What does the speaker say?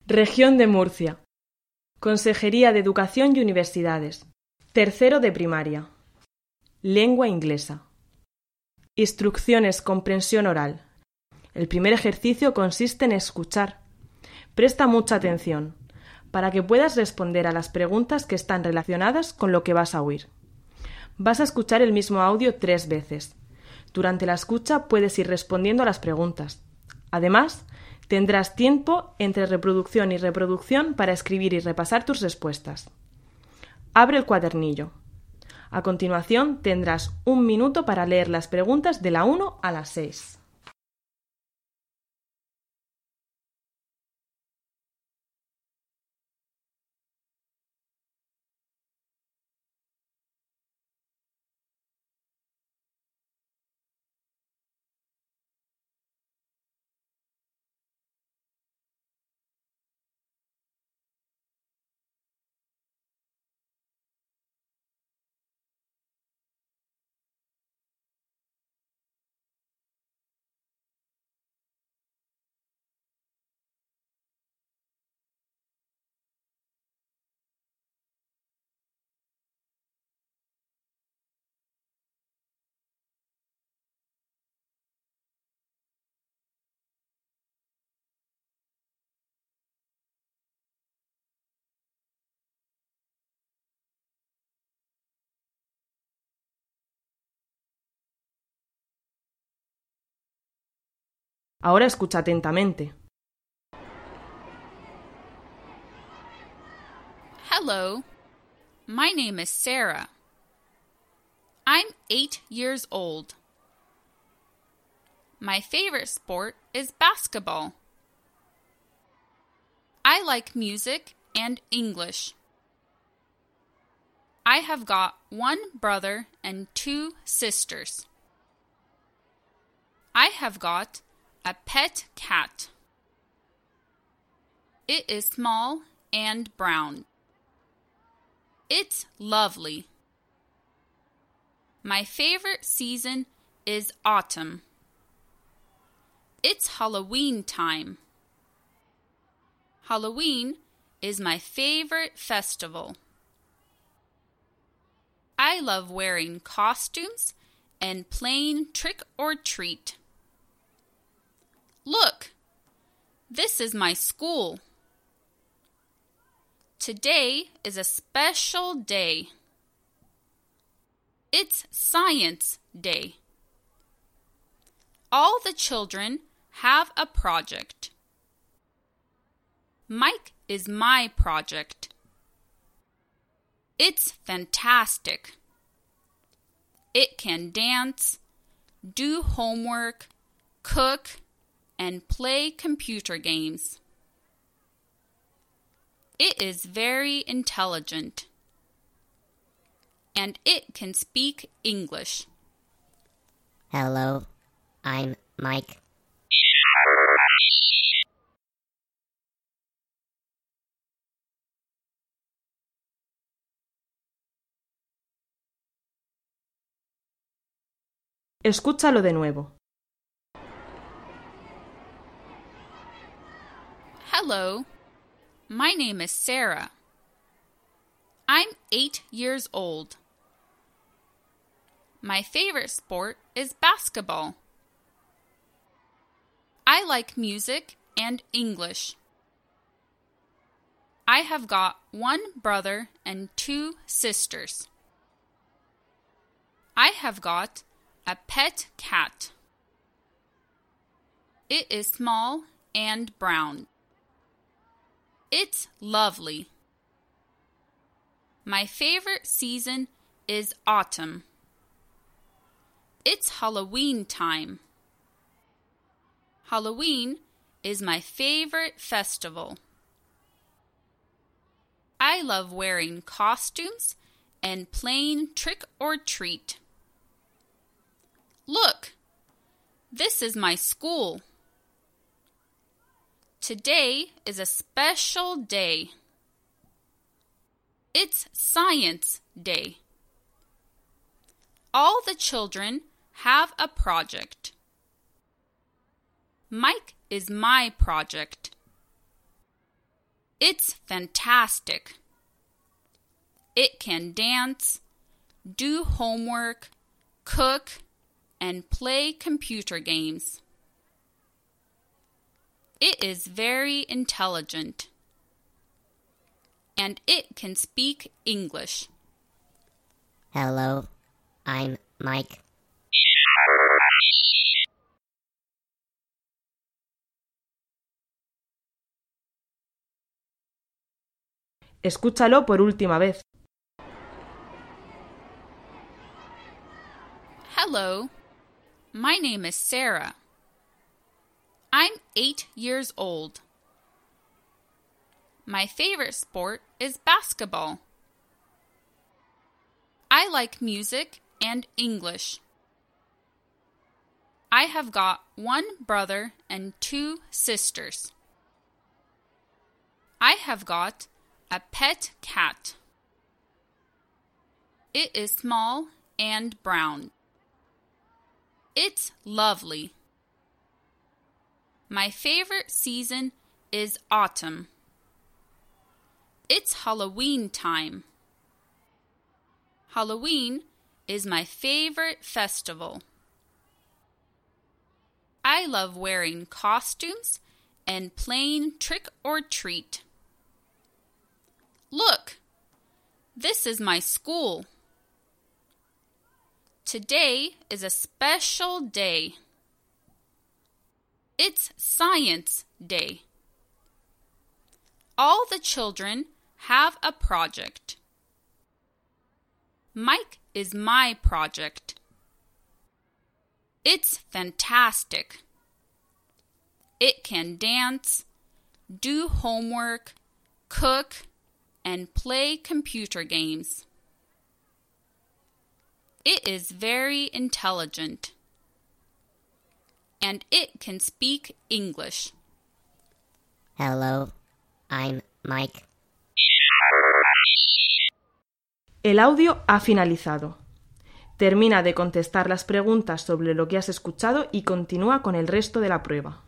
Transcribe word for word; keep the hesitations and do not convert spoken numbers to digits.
Región de Murcia. Consejería de Educación y Universidades. Tercero de primaria. Lengua inglesa. Instrucciones comprensión oral. El primer ejercicio consiste en escuchar. Presta mucha atención, para que puedas responder a las preguntas que están relacionadas con lo que vas a oír. Vas a escuchar el mismo audio tres veces. Durante la escucha puedes ir respondiendo a las preguntas. Además, tendrás tiempo entre reproducción y reproducción para escribir y repasar tus respuestas. Abre el cuadernillo. A continuación tendrás un minuto para leer las preguntas de la uno a la seis. Ahora escucha atentamente. Hello, my name is Sarah. I'm eight years old. My favorite sport is basketball. I like music and English. I have got one brother and two sisters. I have got a pet cat. It is small and brown. It's lovely. My favorite season is autumn. It's Halloween time. Halloween is my favorite festival. I love wearing costumes and playing trick or treat. Look, this is my school. Today is a special day. It's Science Day. All the children have a project. Mike is my project. It's fantastic. It can dance, do homework, cook, and play computer games. It is very intelligent, and it can speak English. Hello, I'm Mike. Escúchalo de nuevo. Hello, my name is Sarah. I'm eight years old. My favorite sport is basketball. I like music and English. I have got one brother and two sisters. I have got a pet cat. It is small and brown. It's lovely. My favorite season is autumn. It's Halloween time. Halloween is my favorite festival. I love wearing costumes and playing trick or treat. Look, this is my school. Today is a special day. It's Science Day. All the children have a project. Mike is my project. It's fantastic. It can dance, do homework, cook, and play computer games. It is very intelligent. And it can speak English. Hello, I'm Mike. Escúchalo por última vez. Hello, my name is Sarah. I'm eight years old. My favorite sport is basketball. I like music and English. I have got one brother and two sisters. I have got a pet cat. It is small and brown. It's lovely. My favorite season is autumn. It's Halloween time. Halloween is my favorite festival. I love wearing costumes and playing trick or treat. Look, this is my school. Today is a special day. It's Science Day. All the children have a project. Mike is my project. It's fantastic. It can dance, do homework, cook, and play computer games. It is very intelligent. And it can speak English. Hello, I'm Mike. El audio ha finalizado. Termina de contestar las preguntas sobre lo que has escuchado y continúa con el resto de la prueba.